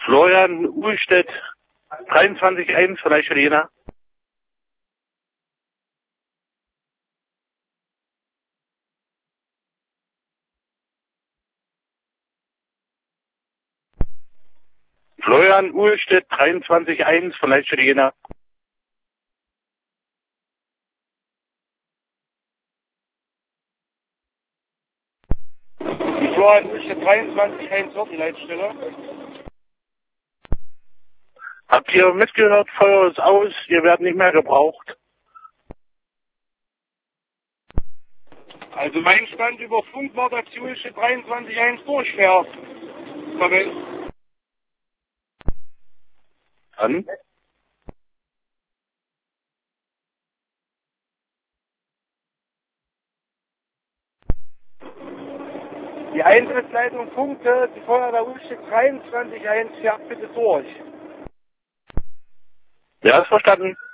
Florian Uhlstedt 23-1 von der Jena. Florian Uhlstedt 23-1 von der Jena. Florian Uhlstedt 23-1 auf die Leitstelle. Habt ihr mitgehört, Feuer ist aus, ihr werdet nicht mehr gebraucht. Also mein Stand über Funk war, dass Uhlstedt 23-1 durchfährt. Dann? Die Einsatzleitung funkte, die Feuerwehr Uhlstedt 23-1 fährt bitte durch. Ja, ist verstanden.